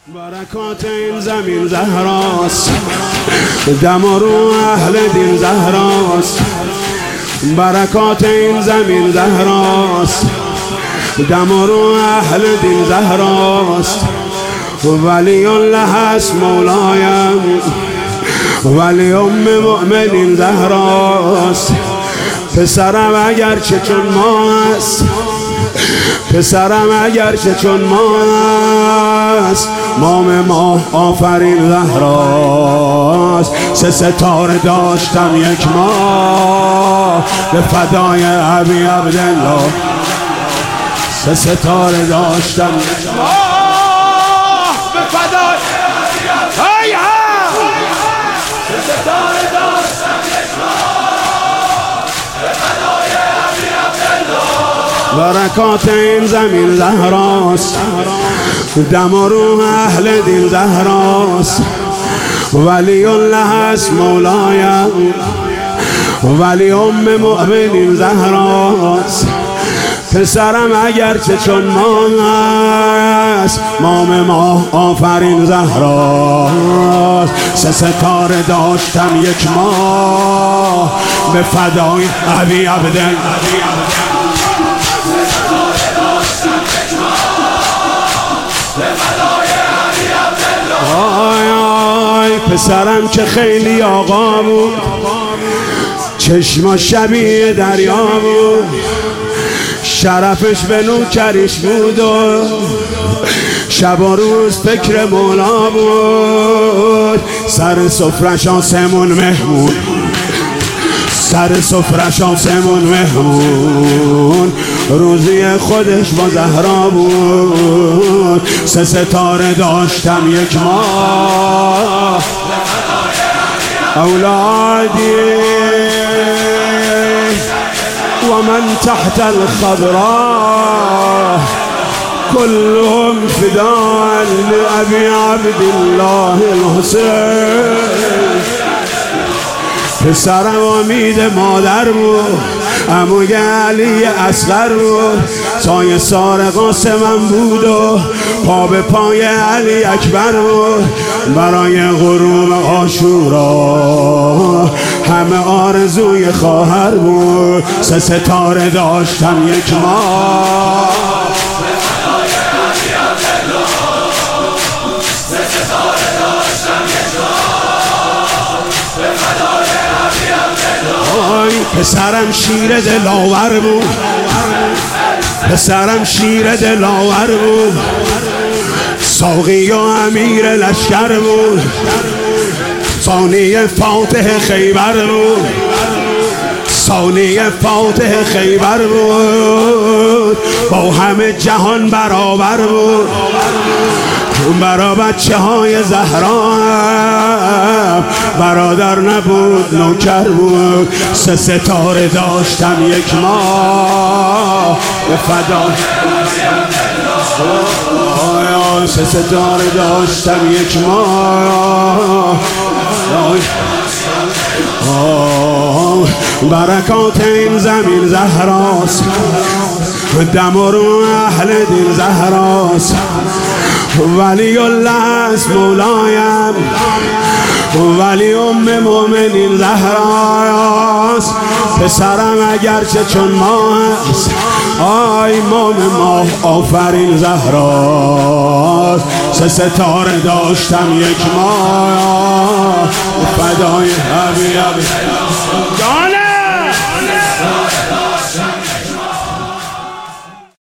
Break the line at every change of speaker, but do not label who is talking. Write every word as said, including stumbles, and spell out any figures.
برکات این زمین زهراست، دم و رو اهل دین زهراست. برکات این زمین زهراست، دم و رو اهل دین زهراست. ولی الله است مولایم، ولی ام مؤمنین زهراست. پسرم اگرچه چون ما است، پسرم اگرچه چون ما است، مام ما آفرین زهراست. سه ستاره داشتم یک ماه به فدای ابی عبدالله. سه ستاره داشتم یک ماه به فدای ابی عبدالله. سه ستاره داشتم یک ماه به فدای ابی عبدالله. برکات این زمین زهراست، دم و روح اهل دین زهراست. ولی الله است مولایم، ولی ام مؤمنین زهراست. پسرم اگرچه چون ما است، مام ما آفرین زهراست. سه ستاره داشتم یک ماه به فدای ابی عبدالله. آی آی پسرم که خیلی آقا بود، چشما شبیه دریا بود، شرفش به نوکریش بود و شب و روز فکر مولا بود. سر سفرش آسمون مهمون، سر سفرش آسمون مهمون، روزی خودش با زهرا بود. سه ستاره داشتم یک ماه اولادی و من تحت الخضراء كلهم فداء لأبي عبد الله الحسين. پسرم امید مادر بود، عموی علی اصغر بود، سایه سار قاسمم بود و پا به پای علی اکبر بود. برای غروب عاشورا همه آرزوی خواهر بود. سه ستاره داشتم یک ماه پسرم شیر دلاور بود، پسرم شیر دلاور بود، ساقی و امیر لشکر بود، ثانی فاتح خیبر بود، ثانی فاتح خیبر بود. با همه جهان برابر بود، برا بچه های زهرا برادر نبود نوکر بود. سه ستاره داشتم یک ماه به فدا. سه ستاره داشتم یک ماه. برکات این زمین زهراست، دم و رو اهل دین زهراست. ولی الله است مولایم، ولی ام مؤمنین زهراست. پسرم اگرچه چون ما است، آی مام ما آفرین زهراست. سه ستاره داشتم یک ماه فدای ابی عبدالله.